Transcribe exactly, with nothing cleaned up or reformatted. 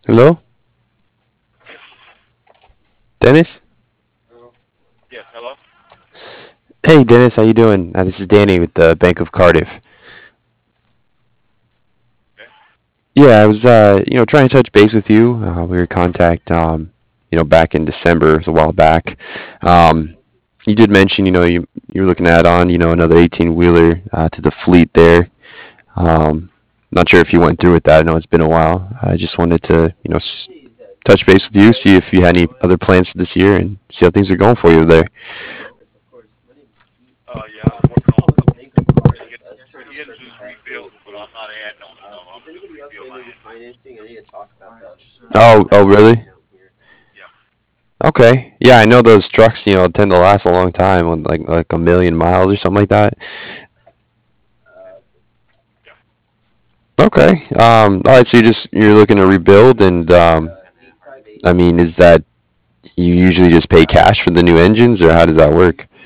Hello, Dennis. Yes, hello? Hey, Dennis, how you doing? Uh, this is Danny with the Bank of Cardiff. Okay. Yeah, I was, uh, you know, trying to touch base with you. Uh, we were in contact, um, you know, back in December, it was a while back. Um, you did mention, you know, you you were looking at on, you know, another eighteen wheeler uh, to the fleet there. Um, Not sure if you went through with that. I know it's been a while. I just wanted to, you know, s- touch base with you, see if you had any other plans for this year, and see how things are going for you there. Uh, yeah, I was working on getting, getting this rebuilt, but I'm not adding on some. I'm just going to rebuild my engine. Oh, oh, really? Yeah. Okay. Yeah, I know those trucks, you know, tend to last a long time, with like like a million miles or something like that. Yeah. Okay. Um, all right, so you're just you're looking to rebuild, and um, I mean, is that you usually just pay cash for the new engines, or how does that work?